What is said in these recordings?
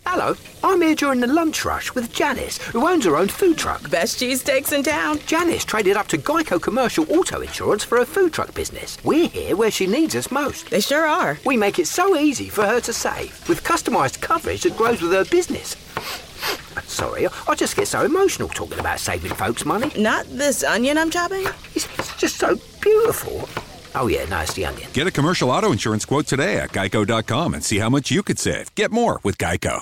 Hello, I'm here during the lunch rush with Janice, who owns her own food truck. Best cheesesteaks in town. Janice traded up to Geico Commercial Auto Insurance for her food truck business. We're here where she needs us most. They sure are. We make it so easy for her to save, with customised coverage that grows with her business. Sorry, I just get so emotional talking about saving folks money. Not this onion I'm chopping? It's just so beautiful. Oh yeah, no, it's the onion. Get a commercial auto insurance quote today at geico.com and see how much you could save. Get more with Geico.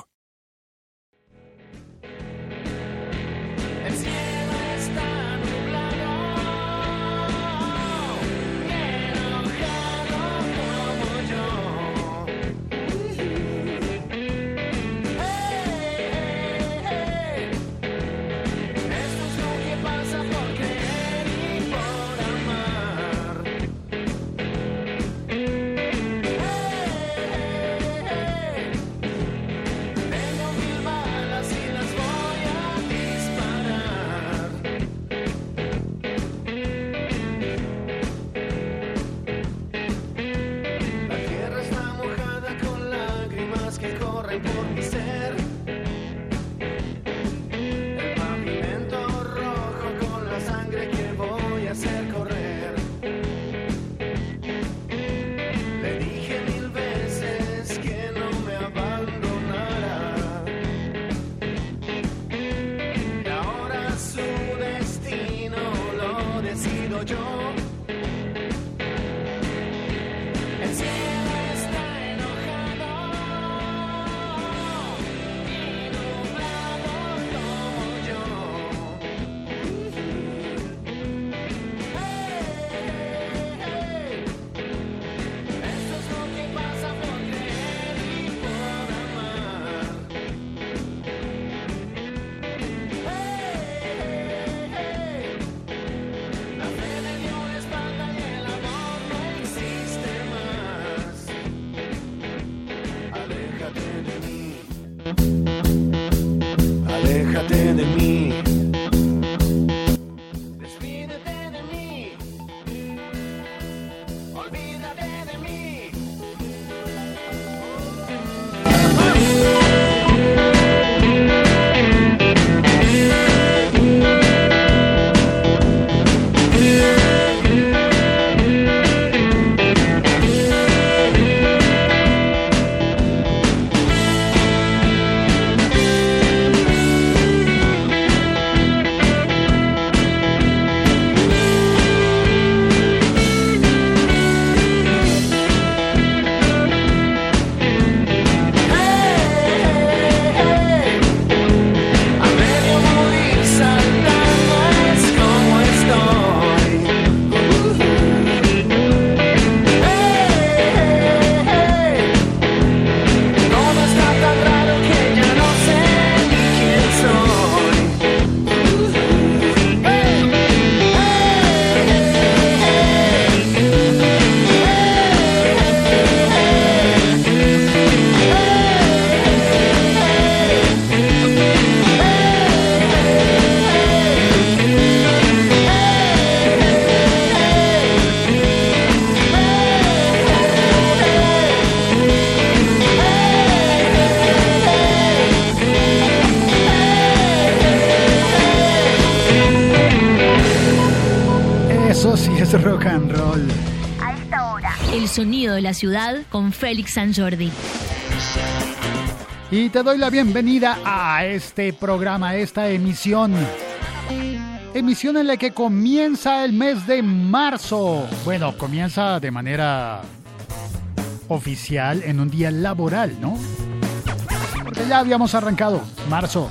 Aléjate de mí. Despídete de mí. Olvídate de mí. es rock and roll. A esta hora. El sonido de la ciudad con Félix San Jordi. Y te doy la bienvenida a este programa, a esta emisión. Emisión en la que comienza el mes de marzo. Bueno, comienza de manera oficial en un día laboral, ¿no? Porque ya habíamos arrancado marzo.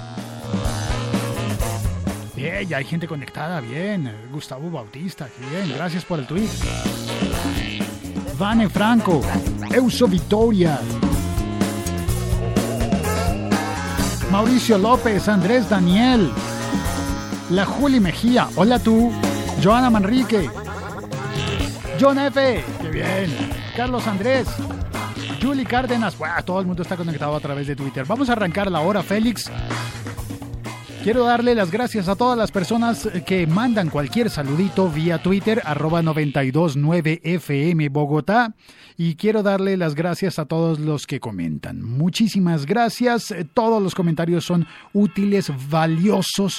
Bien, ya hay gente conectada, bien. Gustavo Bautista, bien, gracias por el tweet. Vane Franco, Euso Victoria, Mauricio López, Andrés Daniel, la Juli Mejía, hola tú, Joana Manrique, John F, qué bien, Carlos Andrés, Juli Cárdenas, todo el mundo está conectado a través de Twitter. Vamos a arrancar la hora, Félix. Quiero darle las gracias a todas las personas que mandan cualquier saludito vía Twitter, @929FM Bogotá. Y quiero darle las gracias a todos los que comentan. Muchísimas gracias. Todos los comentarios son útiles, valiosos.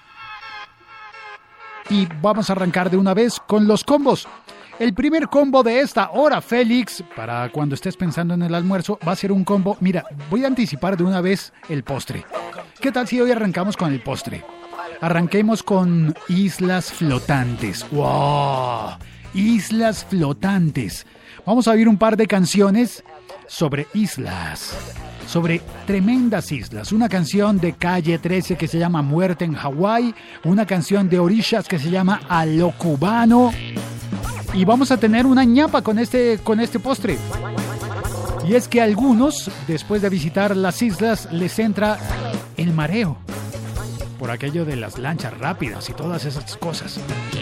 Y vamos a arrancar de una vez con los combos. El primer combo de esta hora, Félix, para cuando estés pensando en el almuerzo, va a ser un combo. Mira, voy a anticipar de una vez el postre. ¿Qué tal si hoy arrancamos con el postre? Arranquemos con islas flotantes. ¡Wow! Islas flotantes. Vamos a oír un par de canciones sobre islas, sobre tremendas islas. Una canción de Calle 13 que se llama Muerte en Hawái, una canción de Orishas que se llama A lo Cubano. Y vamos a tener una ñapa con este postre. Y es que a algunos, después de visitar las islas, les entra el mareo. Por aquello de las lanchas rápidas y todas esas cosas.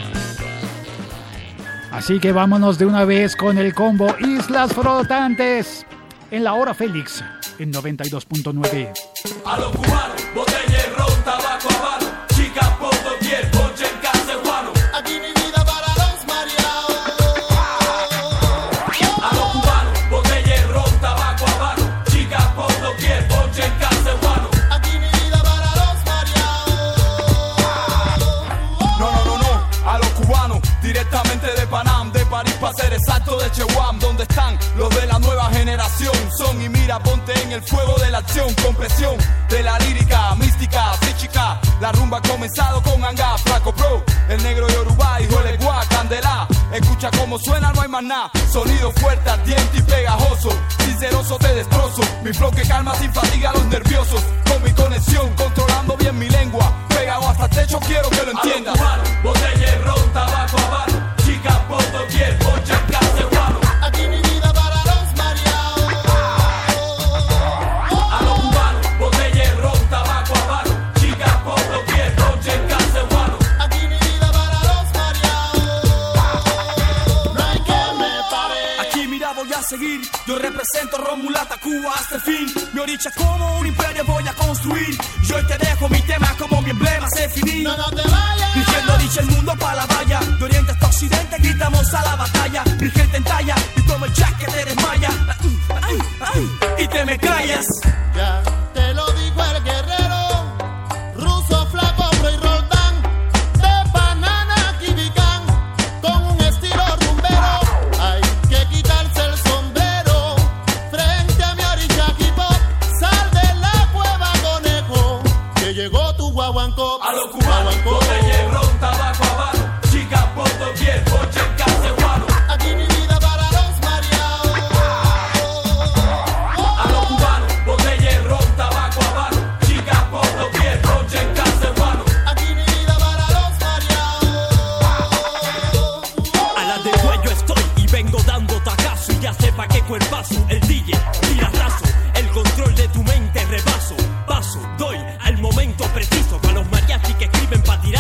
Así que vámonos de una vez con el combo Islas Flotantes. En la hora Félix, en 92.9. A lo cubano, botella y ron, tabaco, habano. Chica, por doquier, ponche en casa, guano. Aquí mi vida para los mareados. A lo cubano, botella y ron, tabaco, habano. Chica, por doquier, ponche en casa, guano. Aquí mi vida para los mareados. No. A lo cubano, directamente de Panam, de París para ser exacto, de Chewam, donde están los de la nueva generación. Son y mira, ponte en el fuego de la acción, con presión de la lírica, mística, psíquica. La rumba ha comenzado con Anga, Flaco Pro, el negro Yoruba, hijo de Guá, Candela. Escucha cómo suena, no hay más nada. Sonido fuerte, ardiente y pegajoso. Sinceroso te destrozo. Mi flow que calma sin fatiga a los nerviosos. Con mi conexión, controlando bien mi lengua. Pegado hasta el techo, quiero que lo entiendas. Botella y ron, tabaco, habano. Chica, por doquier, ponche en casa, guano. Aquí mi vida para los mareados. A lo cubano, botella y ron, tabaco, habano. Chica, por doquier, ponche en casa, guano. Aquí mi vida para los mareados. No hay que me pare. Aquí mira, voy a seguir. Yo represento Romulata, Cuba hasta el fin. Mi oricha como un imperio voy a construir. Yo hoy te dejo mi tema como mi emblema se definir. No te vayas. Dirigiendo dicha el mundo pa' la valla. De oriente hasta occidente gritamos a la batalla. Mi gente en talla y como el jack que te desmaya. Y te me callas. Ya te lo dijo el guerrero. Ruso, Flaco, Pro y Roldán. De Banana, Kibicán. Con un estilo rumbero. Hay que quitarse el sombrero. Frente a mi oricha hip hop. Sal de la cueva, conejo. Que llegó tu guaguancó. A lo cubano, botella y ron, tabaco, habano. Chica, por doquier, ponche en casa, guano. Aquí mi vida para los mareados. A lo cubano, botella y ron, tabaco, habano. Chica, por doquier, ponche en casa, guano. Aquí mi vida para los mareados. A la de cuello estoy y vengo dando tacazo. Y ya sepa qué cuerpazo, el DJ tira raso. El control de tu mente rebaso. Paso, doy al momento preciso. Para los mariachis que escriben pa' tirar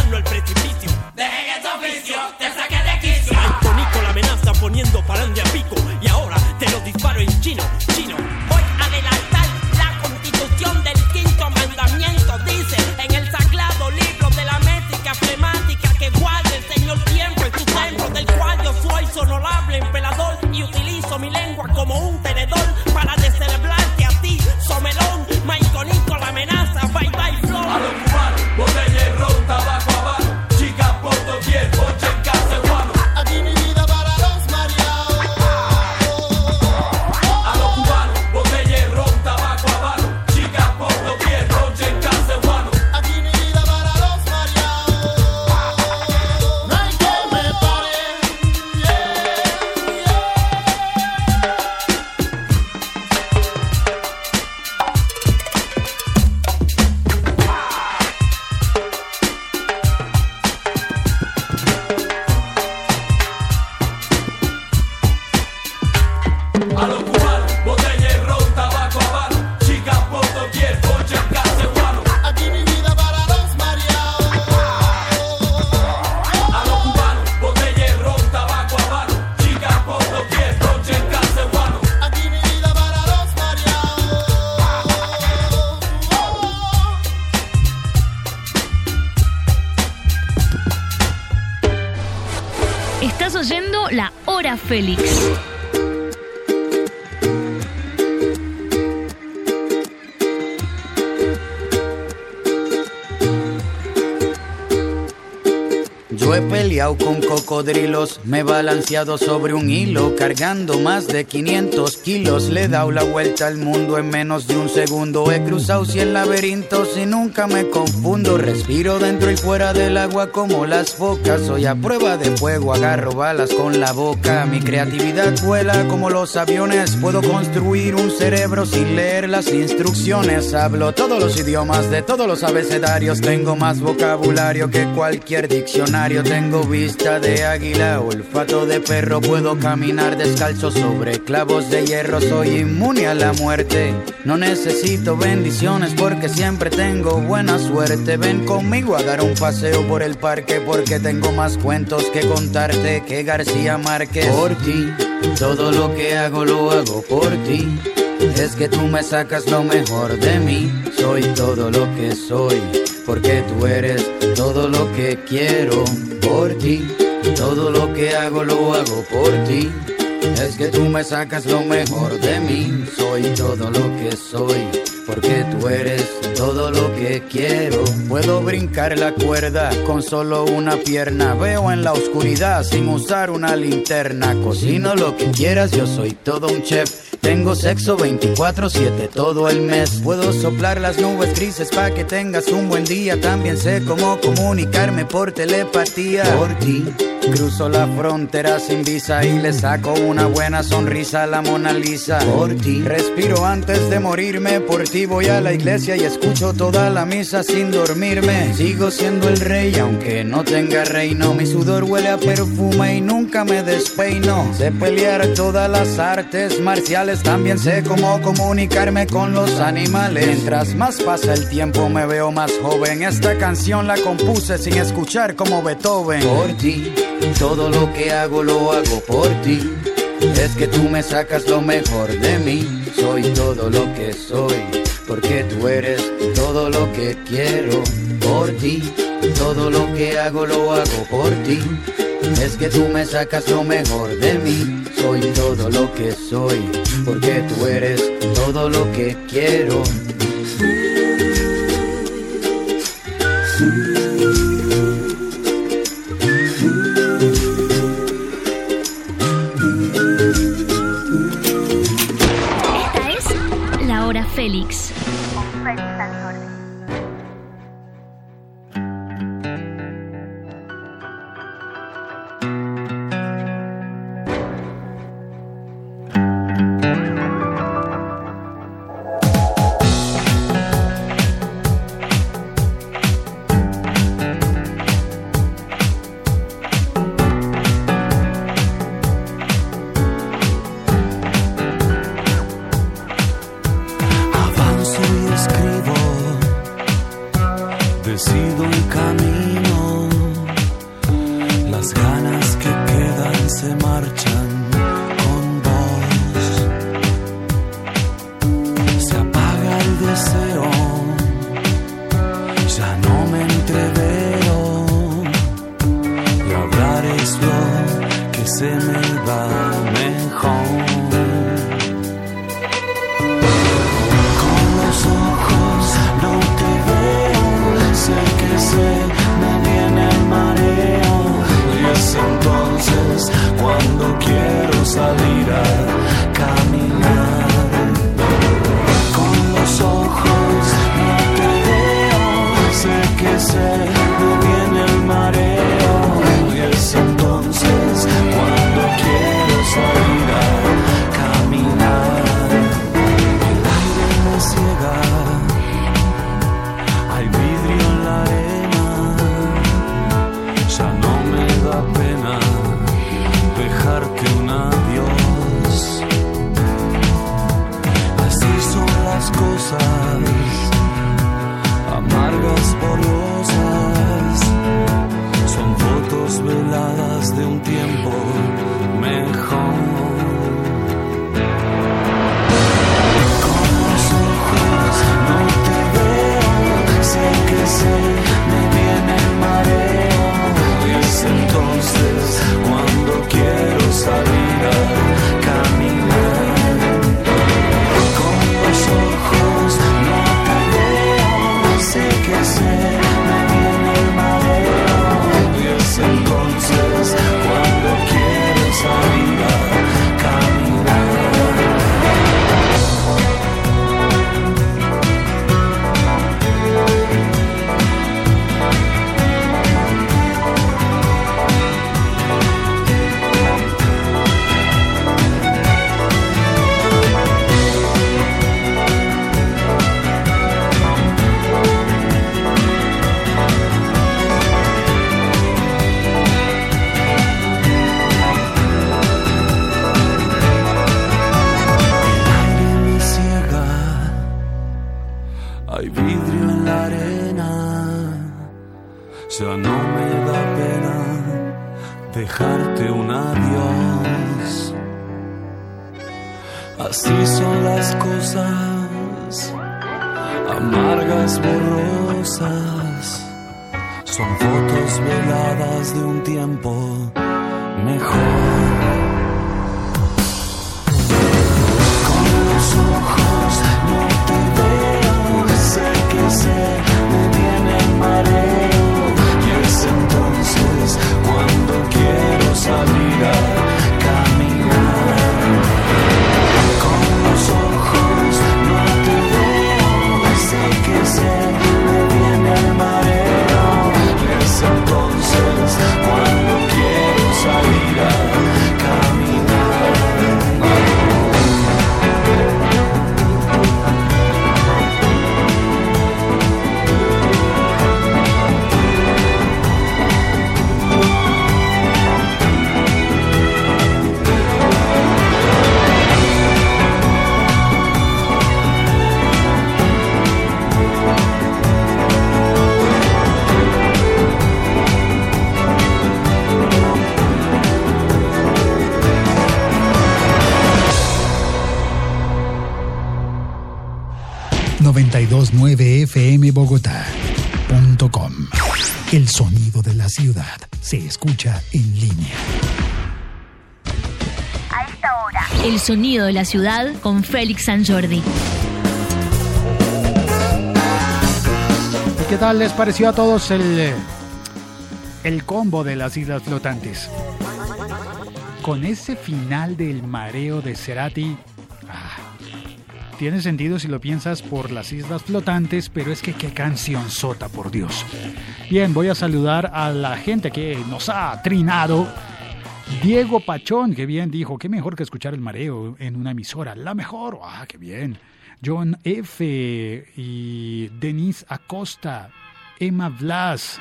Hora Félix. Yo he peleado con cocodrilos, me he balanceado sobre un hilo, cargando más de 500 kilos. Le he dado la vuelta al mundo en menos de un segundo. He cruzado 100 laberintos y nunca me confundo. Respiro dentro y fuera del agua como las focas. Soy a prueba de fuego, agarro balas con la boca. Mi creatividad vuela como los aviones. Puedo construir un cerebro sin leer las instrucciones. Hablo todos los idiomas de todos los abecedarios. Tengo más vocabulario que cualquier diccionario. Tengo vista de águila, olfato de perro. Puedo caminar descalzo sobre clavos de hierro. Soy inmune a la muerte. No necesito bendiciones porque siempre tengo buena suerte. Ven conmigo a dar un paseo por el parque porque tengo más cuentos que contarte que García Márquez. Por ti, todo lo que hago lo hago por ti. Es que tú me sacas lo mejor de mí. Soy todo lo que soy porque tú eres todo lo que quiero. Por ti, todo lo que hago lo hago por ti. Es que tú me sacas lo mejor de mí. Soy todo lo que soy porque tú eres todo lo que quiero. Puedo brincar la cuerda con solo una pierna. Veo en la oscuridad sin usar una linterna. Cocino lo que quieras, yo soy todo un chef. Tengo sexo 24/7 todo el mes. Puedo soplar las nubes grises pa' que tengas un buen día. También sé cómo comunicarme por telepatía. Por ti cruzo la frontera sin visa y le saco una buena sonrisa a la Mona Lisa. Por ti respiro antes de morirme. Por ti voy a la iglesia y escucho toda la misa sin dormirme. Sigo siendo el rey aunque no tenga reino. Mi sudor huele a perfume y nunca me despeino. Sé pelear todas las artes marciales. También sé cómo comunicarme con los animales. Mientras más pasa el tiempo me veo más joven. Esta canción la compuse sin escuchar como Beethoven. Por ti, todo lo que hago lo hago por ti. Es que tú me sacas lo mejor de mí. Soy todo lo que soy porque tú eres todo lo que quiero. Por ti, todo lo que hago lo hago por ti. Es que tú me sacas lo mejor de mí. Soy todo lo que soy porque tú eres todo lo que quiero. Esta es La Hora Félix. Cuando quiero salir vidrio en la arena. Ya no me da pena dejarte un adiós. Así son las cosas, amargas, borrosas. Son fotos veladas de un tiempo mejor. Con los ojos no te veo, sé que me viene el mareo. Y es entonces cuando quiero salir a caminar. Con los ojos no te veo, sé que me viene el mareo. Y es entonces cuando quiero salir a caminar. 92.9 FM Bogotá.com. El sonido de la ciudad se escucha en línea. A esta hora, el sonido de la ciudad con Félix San Jordi. ¿Qué tal les pareció a todos el combo de las Islas Flotantes? Con ese final del mareo de Cerati, tiene sentido si lo piensas por las Islas Flotantes, pero es que qué canción sota, por Dios. Bien, voy a saludar a la gente que nos ha trinado. Diego Pachón, que bien dijo, qué mejor que escuchar el mareo en una emisora, la mejor. Qué bien. John F. y Denise Acosta, Emma Blas,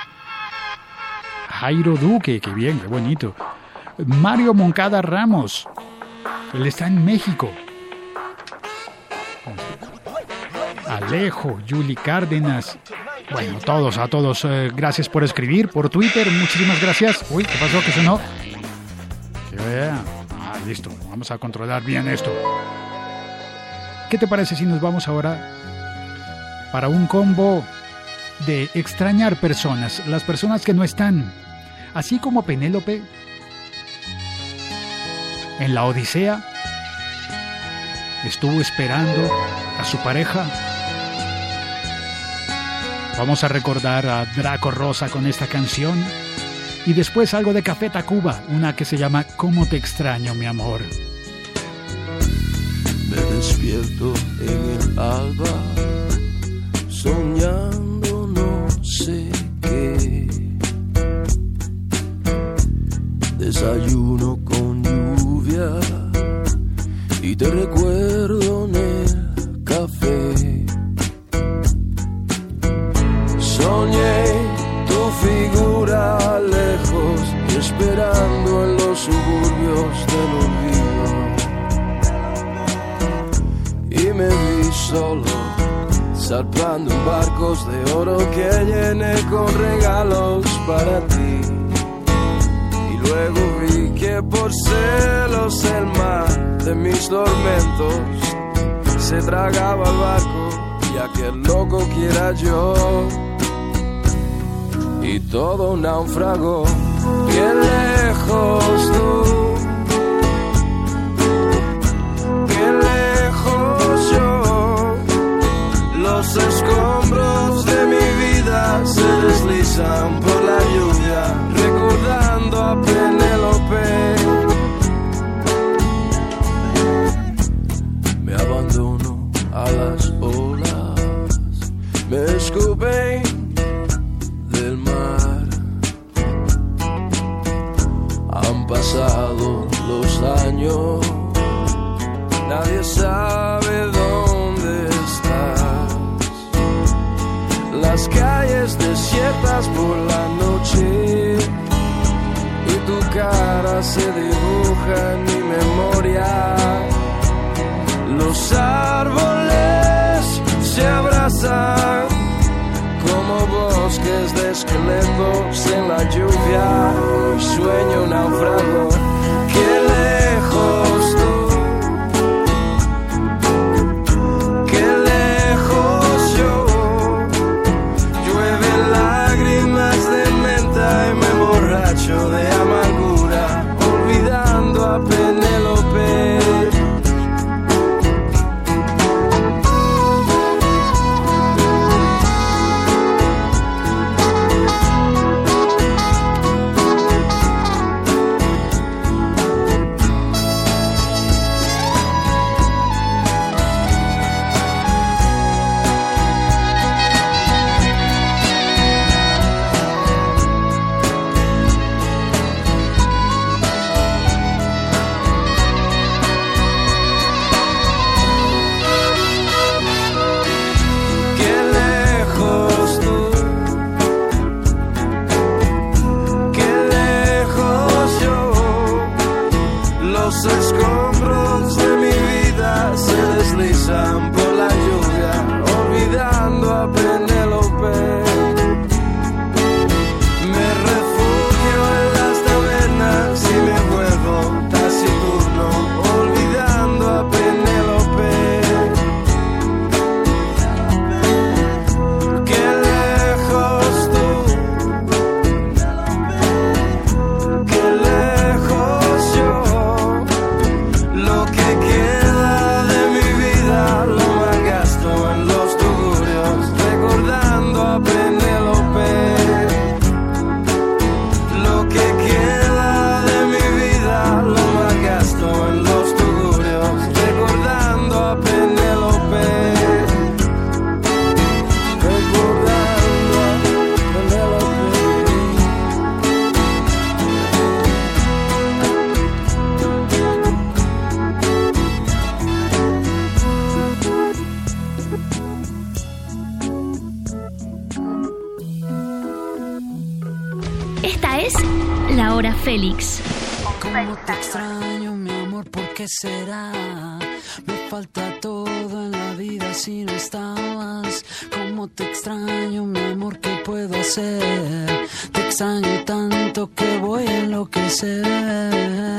Jairo Duque, qué bien, qué bonito. Mario Moncada Ramos, él está en México. Alejo, Yuli Cárdenas, bueno, a todos, gracias por escribir por Twitter, muchísimas gracias. Uy, ¿qué pasó? ¿Qué sonó? Que vea. Listo, vamos a controlar bien esto. ¿Qué te parece si nos vamos ahora para un combo de extrañar personas, las personas que no están, así como Penélope en la Odisea estuvo esperando a su pareja? Vamos a recordar a Draco Rosa con esta canción y después algo de Café Tacuba, una que se llama ¿Cómo te extraño, mi amor? Me despierto en el alba, soñando no sé qué. Desayuno con lluvia y te recuerdo en el café. Soñé tu figura lejos y esperando en los suburbios del olvido. Y me vi solo, zarpando en barcos de oro que llené con regalos para ti. Y luego vi que por celos el mar de mis tormentos se tragaba el barco y aquel loco que era yo. Y todo naufragó bien lejos tú, bien lejos yo. Los escombros de mi vida se deslizan por la lluvia, recordando a Penélope. Me abandono a las olas, me escupen del mar. Han pasado los años, nadie sabe dónde estás. Las calles desiertas por la noche y tu cara se dibuja en mi memoria. Los árboles se abrazan como bosques de esqueletos en la lluvia. Hoy sueño náufrago, qué lejos tú, qué lejos yo. Llueven lágrimas de menta y me emborracho de amargura, olvidando a Penélope. Los escombros de mi vida se deslizan por la lluvia, olvidando a Penélope. Me refugio en las tabernas y me vuelvo taciturno, olvidando a Penélope. Qué lejos tú, qué lejos yo. Lo que queda de mi vida lo malgasto en los tugurios, recordando a Penélope. Lo que queda de mi vida lo malgasto en los tugurios, recordando a Penélope. Recordando a Penélope. Esta es La Hora Félix. Cómo te extraño, mi amor, ¿por qué será? Me falta todo en la vida si no estabas. Cómo te extraño, mi amor, ¿qué puedo hacer? Te extraño tanto que voy a enloquecer.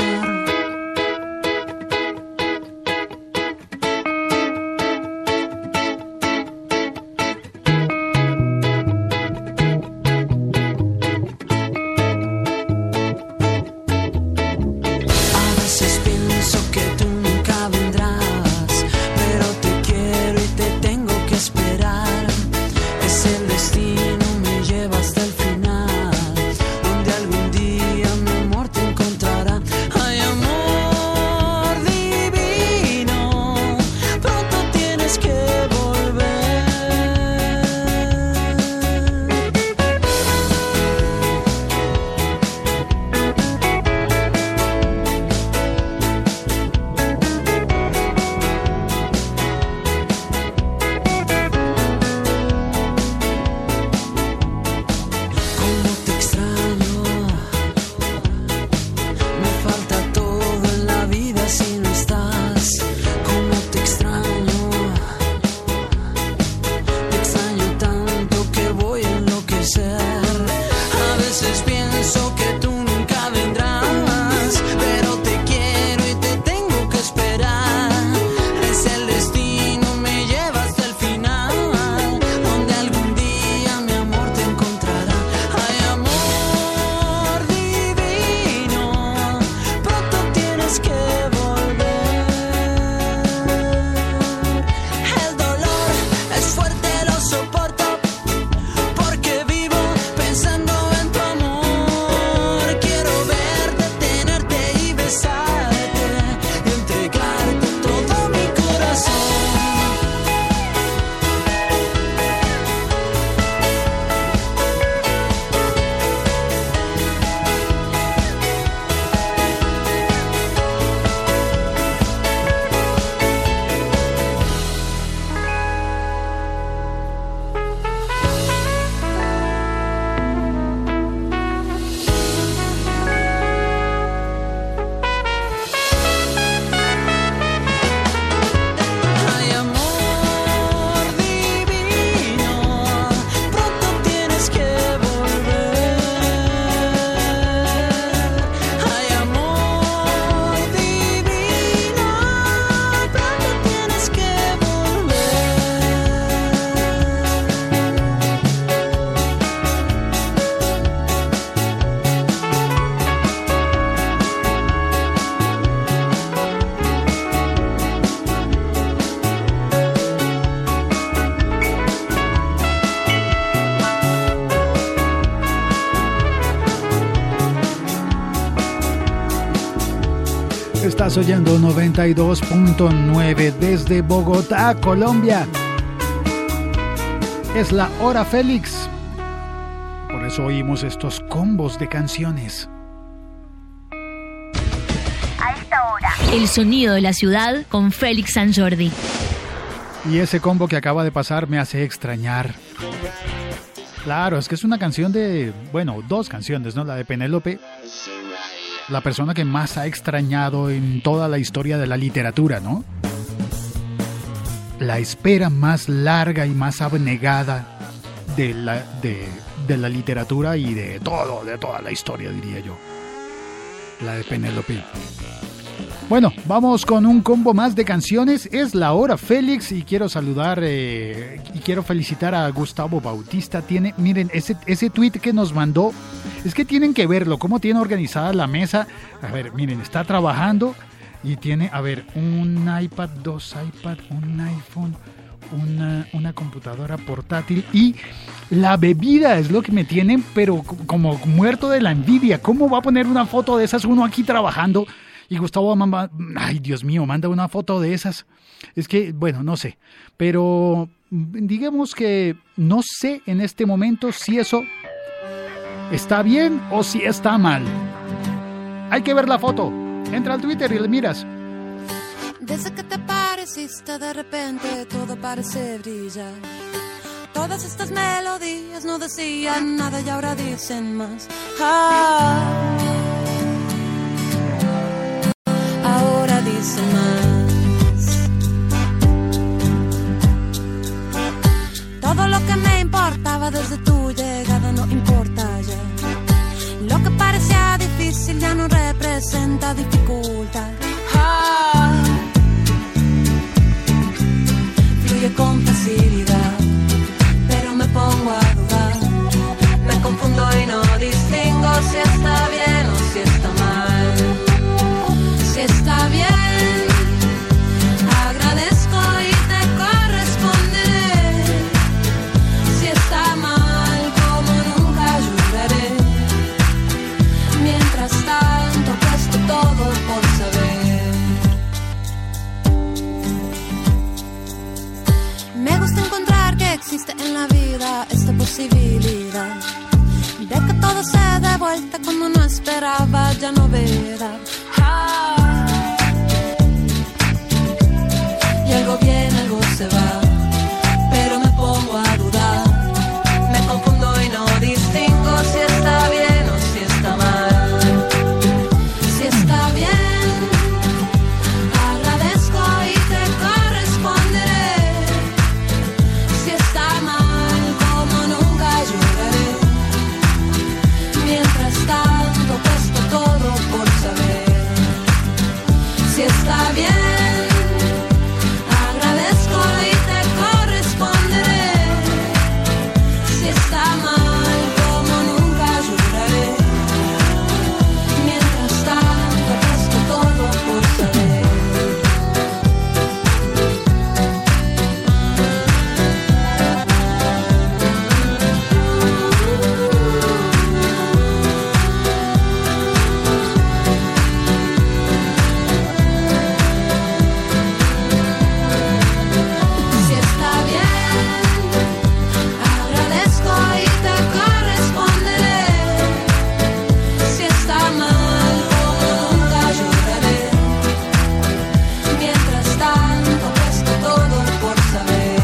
Estás oyendo 92.9 desde Bogotá, Colombia. Es la hora Félix. Por eso oímos estos combos de canciones. A esta hora, el sonido de la ciudad con Félix San Jordi. Y ese combo que acaba de pasar me hace extrañar. Claro, es que es una canción de... Bueno, dos canciones, ¿no? La de Penélope, la persona que más ha extrañado en toda la historia de la literatura, ¿no? La espera más larga y más abnegada de la literatura y de toda la historia, diría yo. La de Penélope. Bueno, vamos con un combo más de canciones. Es la hora Félix y quiero saludar y quiero felicitar a Gustavo Bautista. Miren, ese tweet que nos mandó, es que tienen que verlo, cómo tiene organizada la mesa. A ver, miren, está trabajando y tiene, a ver, un iPad, dos iPad, un iPhone, una computadora portátil y la bebida es lo que me tienen, pero como muerto de la envidia. ¿Cómo va a poner una foto de esas uno aquí trabajando? Y Gustavo, ay Dios mío, manda una foto de esas. Es que, bueno, no sé. Pero digamos que no sé en este momento si eso está bien o si está mal. Hay que ver la foto. Entra al Twitter y le miras. Desde que te pareciste de repente todo parece brillar. Todas estas melodías no decían nada y ahora dicen más. Ahora dicen más. Todo lo que me importaba desde tu llegada no importa ya. Lo que parecía difícil ya no representa dificultad. Fluye con facilidad, pero me pongo a dudar. Me confundo y no distingo si está bien o si está mal. Si está bien, agradezco y te corresponderé. Si está mal, como nunca ayudaré. Mientras tanto, presto todo por saber. Me gusta encontrar que existe en la vida esta posibilidad de que todo se dé vuelta cuando no esperaba ya novedad. Y algo viene, algo se va, pero me pongo a dudar. Me confundo y no distingo si está bien o si está mal. Si está bien, agradezco y te corresponderé. Si está mal, como nunca ayudaré. Mientras tanto, presto todo por saber. Si está bien, agradezco y te corresponderé. Si está mal, como nunca ayudaré. Mientras tanto, presto todo por saber. Si está bien, agradezco y te corresponderé. Si está mal, como nunca ayudaré. Mientras tanto, presto todo por saber.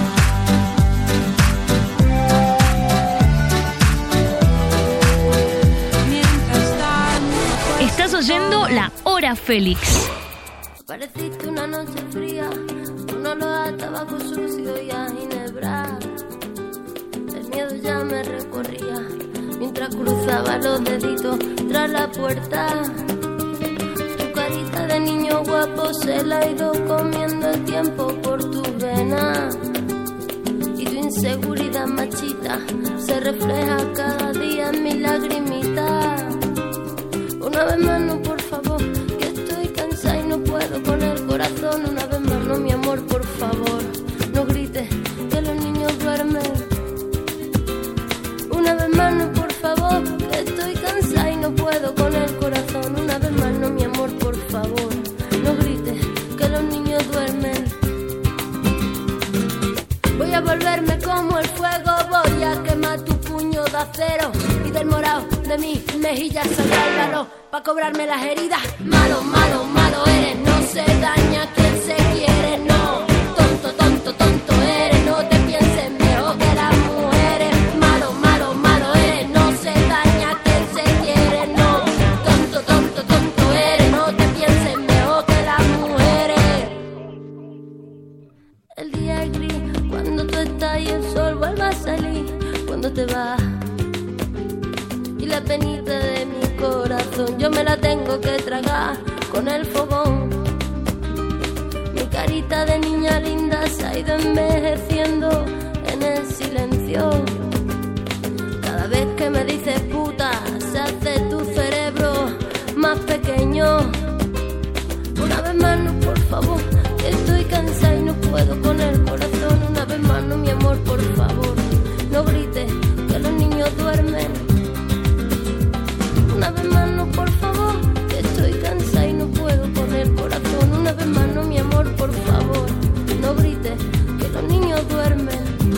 Mientras tanto. Estás oyendo la hora Félix. Pareciste una noche fría, un olor a tabaco sucio y a ginebra. El miedo ya me recorría mientras cruzaba los deditos tras la puerta. Tu carita de niño guapo se la ha ido comiendo el tiempo por tus venas. Y tu inseguridad machita se refleja cada día en mi lagrimita. Una vez más no, por favor, que estoy cansada y no puedo con el corazón. Una vez más no, mi amor, por favor, no grites que los niños duermen. Una vez más no, por favor, que estoy cansada y no puedo con el corazón. Una vez más no, mi amor, por favor. acero y del morado de mis mejillas saldrá el valor pa' cobrarme las heridas. Malo, malo, malo eres, no se daña quien se quiere, no. Tonto, tonto, tonto eres, no te pienses mejor que las mujeres. Malo, malo, malo eres, no se daña quien se quiere, no. Tonto, tonto, tonto eres, no te pienses mejor que las mujeres. El día es gris cuando tú estás y el sol vuelve a salir. Cuando te vas y la penita de mi corazón yo me la tengo que tragar con el fogón. Mi carita de niña linda se ha ido envejeciendo en el silencio. Cada vez que me dices puta se hace tu cerebro más pequeño. Una vez más no, por favor, que estoy cansada y no puedo con el corazón. Una vez más no, mi amor, por favor, no grites que los niños duermen. Una vez más no, por favor, que estoy cansada y no puedo con el corazón. Una vez más no, mi amor, por favor, no grites que los niños duermen.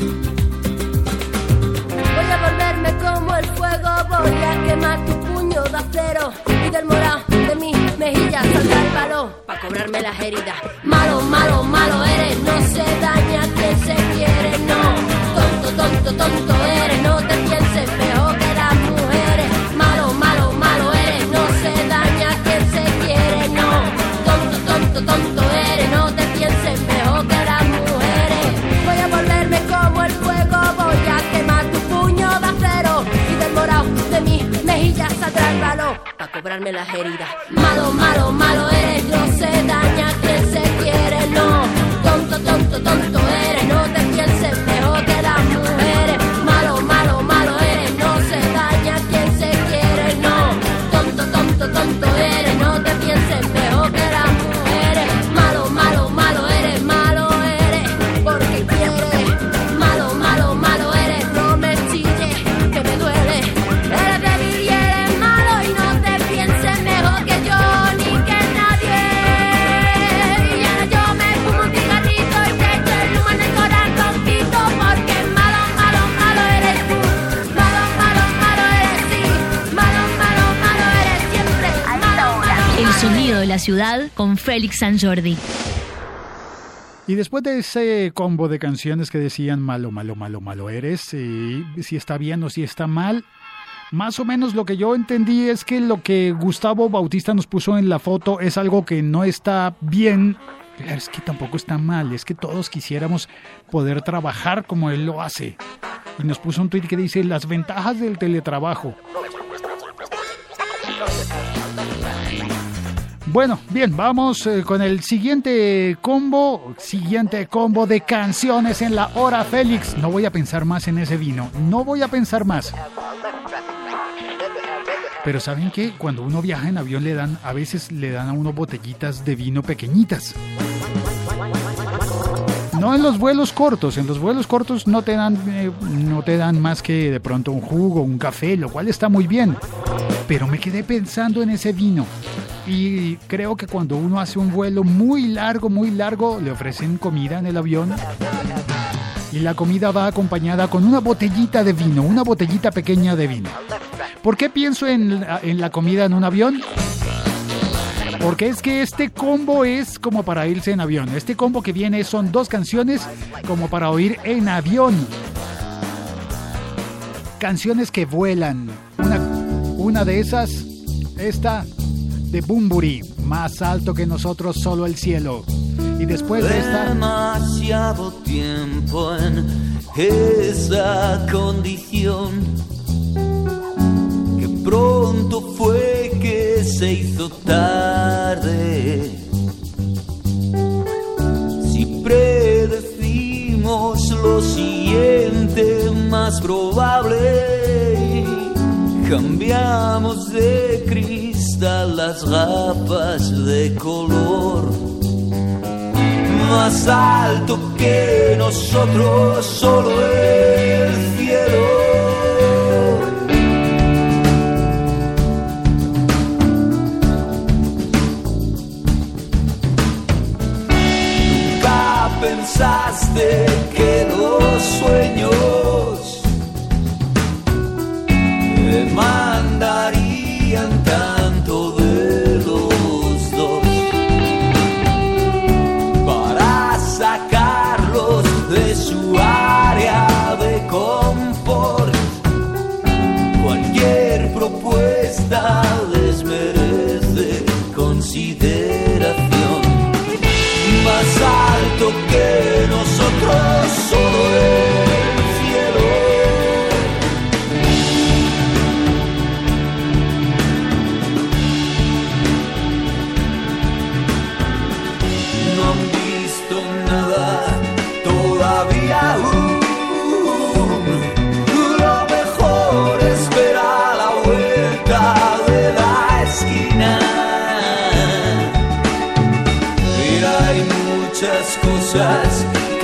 Voy a volverme como el fuego, voy a quemar tu puño de acero y del morado de mis mejillas saldrá el valor pa' cobrarme las heridas. Malo, malo, malo eres, no se daña quien se quiere, no. Tonto, tonto, tonto eres, no te pienses mejor que las mujeres. Malo, malo, malo eres, no se daña quien se quiere, no. Tonto, tonto, tonto eres, no te pienses mejor que las mujeres. Voy a volverme como el fuego, voy a quemar tu puño de acero y del morado de mis mejillas saldrá el valor pa' cobrarme las heridas. Malo, malo, malo eres, no se daña quien se quiere, no. Tonto, tonto, tonto eres, no te pienses mejor que las mujeres. Malo, malo, malo eres, no se daña quien se quiere, no. Tonto, tonto, tonto eres, no te pienses mejor que las mujeres. Malo, malo, malo eres, porque quieres. Malo, malo, malo eres, no me chilles, que me duele. Eres débil y eres malo y no te pienses mejor que yo ni que nadie. Y ahora yo me fumo un cigarrito y te echo el humo en el corazoncito, porque malo, malo, malo eres tú. Malo, malo, malo eres sí. Malo, malo, malo eres siempre. Malo, malo. El sonido de la ciudad con Félix San Jordi. Y después de ese combo de canciones que decían malo, malo, malo, malo eres, si está bien o si está mal, más o menos lo que yo entendí es que lo que Gustavo Bautista nos puso en la foto es algo que no está bien, pero es que tampoco está mal, es que todos quisiéramos poder trabajar como él lo hace. Y nos puso un tweet que dice, las ventajas del teletrabajo. Bueno, bien, vamos con el siguiente combo de canciones en la hora Félix. No voy a pensar más en ese vino, no voy a pensar más. Pero ¿saben qué? Cuando uno viaja en avión a veces le dan a uno botellitas de vino pequeñitas. No en los vuelos cortos no te dan más que de pronto un jugo, un café, lo cual está muy bien. Pero me quedé pensando en ese vino. Y creo que cuando uno hace un vuelo muy largo, le ofrecen comida en el avión. Y la comida va acompañada con una botellita de vino, una botellita pequeña de vino. ¿Por qué pienso en la comida en un avión? Porque es que este combo es como para irse en avión. Este combo que viene son 2 canciones como para oír en avión. Canciones que vuelan. Una de esas, esta de Bunbury, Más alto que nosotros solo el cielo. Y después de esta, demasiado tiempo en esa condición, que pronto fue que se hizo tarde. Si predecimos lo siguiente, más probable, cambiamos de cristal las gafas de color. Más alto que nosotros solo el cielo. Nunca pensaste que los sueños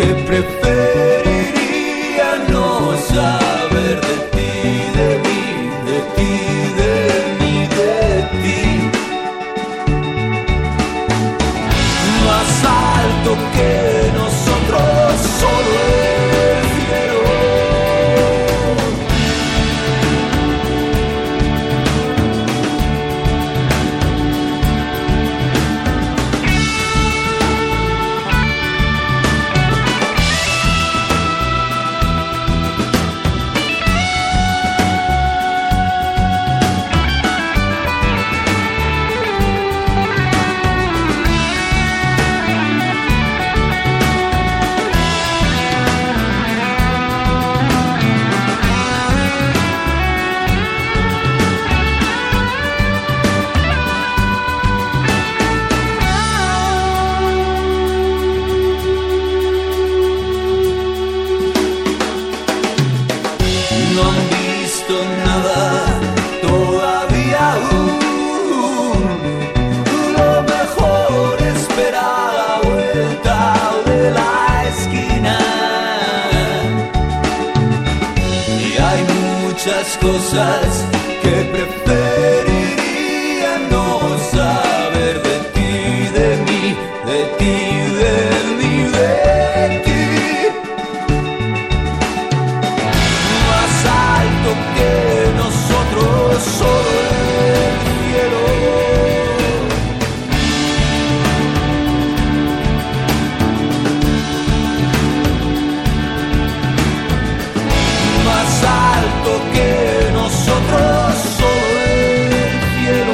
que preferiría no saber de ti, de mí, de ti, de mí, de ti. Más alto que nosotros, solo el cielo. Cosas que preferiría no saber de ti, de mí, de ti, de mí, de ti. Más alto que nosotros, solo el cielo. Más alto que nosotros, solo el cielo.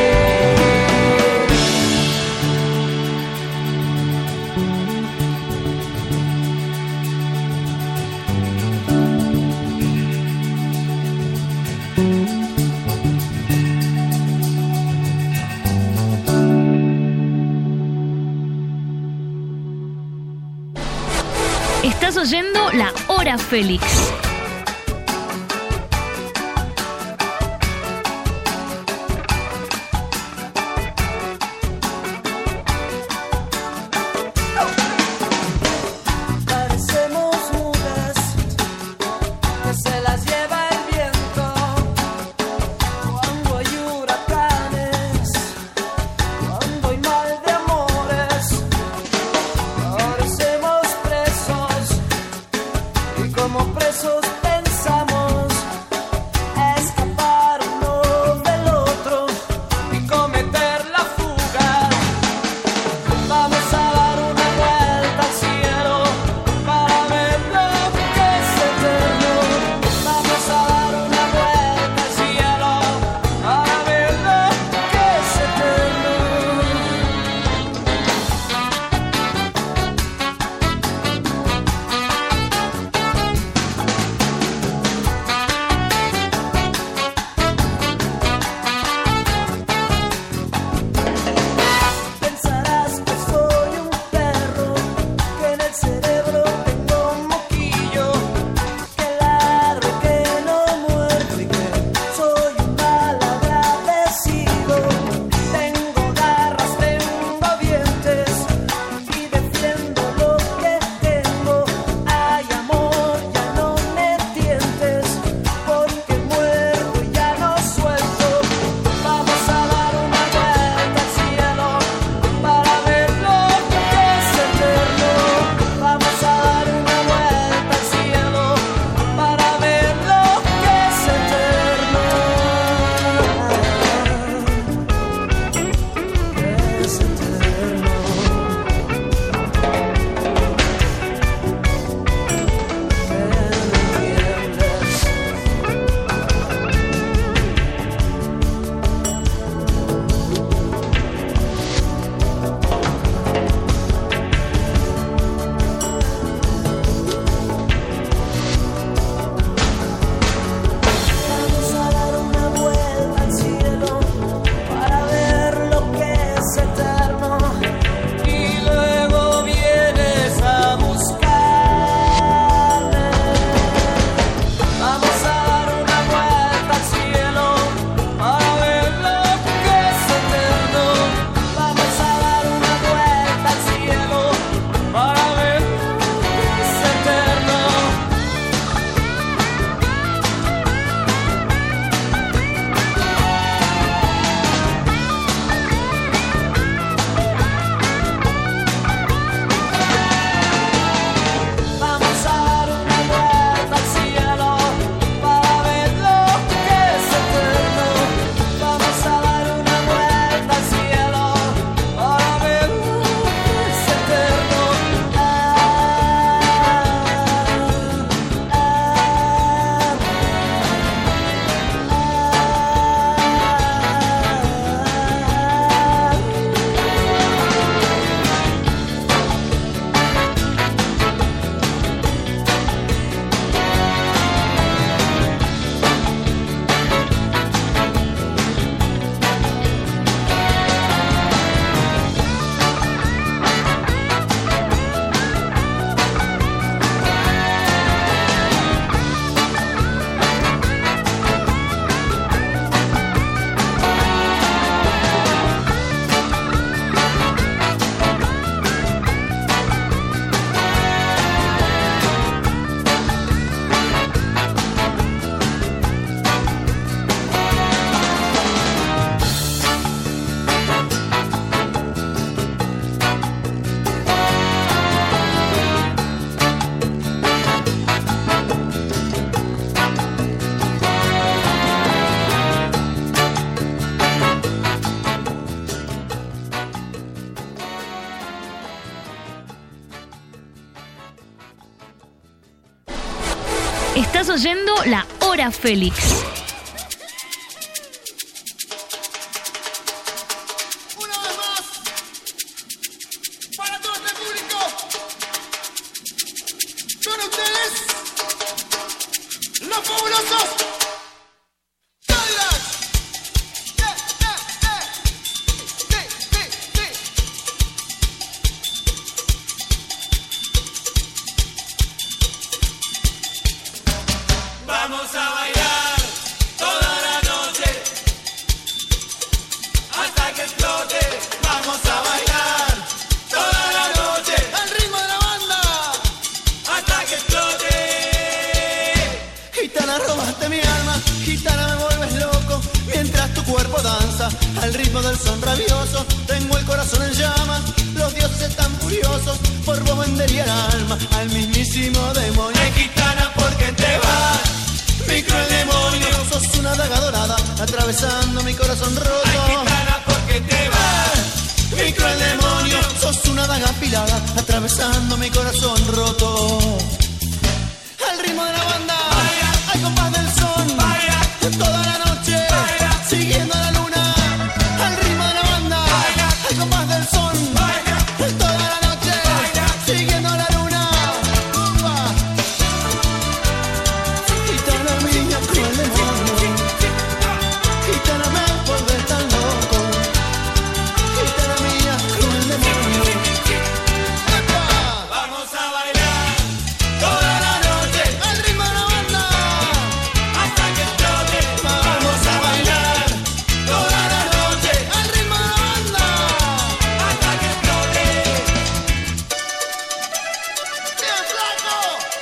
Estás oyendo La Hora Félix. Parecemos nubes que se las lleva el viento cuando hay huracanes, cuando hay mal de amores. Parecemos presos y como presos Estás oyendo La Hora Félix. Vamos a bailar toda la noche hasta que explote. Vamos a bailar toda la noche al ritmo de la banda hasta que explote. Gitana, robaste mi alma, gitana, me vuelves loco mientras tu cuerpo danza al ritmo del son rabioso. Tengo el corazón en llamas, los dioses están furiosos, por vos vendería el alma al mismísimo demonio. Ay, gitana, ¿por qué te vas? Mi cruel demonio, sos una daga dorada atravesando mi corazón roto. Ay, gitana, ¿por qué te vas? Mi cruel demonio, sos una daga afilada atravesando mi corazón roto. Al ritmo de la banda, al compás del son, toda la noche, siguiendo la luna. Al ritmo de la banda, al compás del son, toda la noche, siguiendo la luna. Gitana mía, cruel demonio, gitana, me vuelves tan loco. Gitana mía, cruel demonio. Vamos a bailar toda la noche al ritmo de la banda hasta que explote. Vamos a bailar toda la noche al ritmo de la banda hasta que explote. ¡Bien, flaco!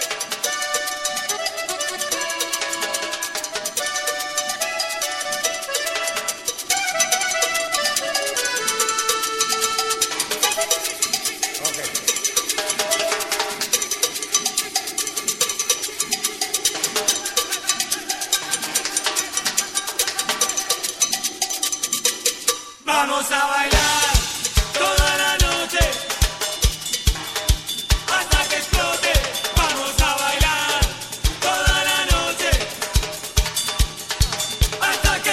Vamos a bailar toda la noche hasta que explote. Vamos a bailar toda la noche hasta que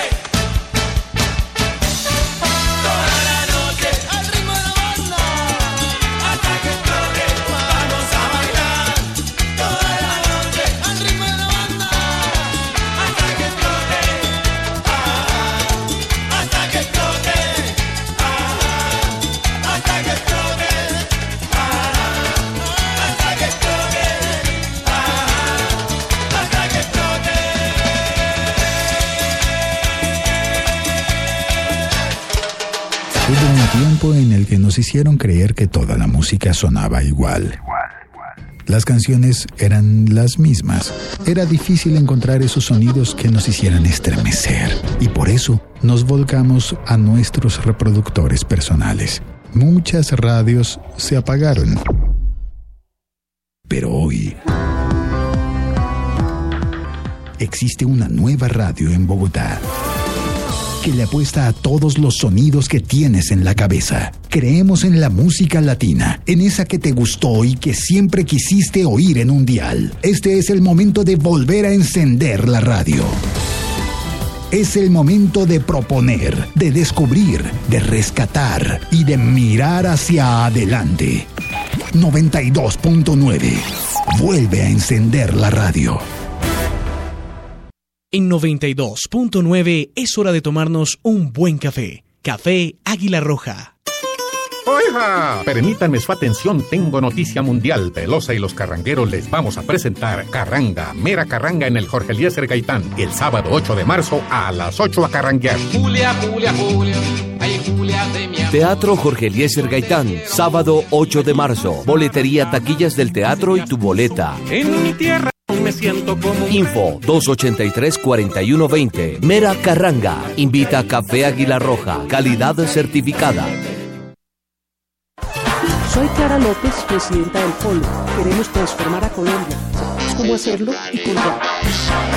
toda la noche Al ritmo de la banda hasta que explote. Vamos a bailar toda la noche al ritmo de la banda hasta que explote. Hasta que explote. Hasta que explote. Hasta que explote. Hasta que explote. Hubo un tiempo en el que nos hicieron creer que toda la música sonaba igual. Las canciones eran las mismas. Era difícil encontrar esos sonidos que nos hicieran estremecer. Y por eso nos volcamos a nuestros reproductores personales. Muchas radios se apagaron. Pero hoy existe una nueva radio en Bogotá que le apuesta a todos los sonidos que tienes en la cabeza. Creemos en la música latina, en esa que te gustó y que siempre quisiste oír en un dial. Este es el momento de volver a encender la radio. Es el momento de proponer, de descubrir, de rescatar y de mirar hacia adelante. 92.9. Vuelve a encender la radio. En 92.9 es hora de tomarnos un buen café. Café Águila Roja. ¡Oiga! Permítanme su atención, tengo noticia mundial. Pelosa y los carrangueros les vamos a presentar Carranga, mera carranga en el Jorge Eliezer Gaitán, el sábado 8 de marzo a las 8 a carranguear. Julia, Julia, Julia, ay Julia de mi amor. Teatro Jorge Eliezer Gaitán, sábado 8 de marzo. Boletería, taquillas del teatro y tu boleta. En mi tierra me siento como... Info 283-4120. Mera Carranga. Invita a Café Águila Roja. Calidad certificada. Soy Clara López, presidenta del Polo. Queremos transformar a Colombia. ¿Sabemos cómo hacerlo y con qué?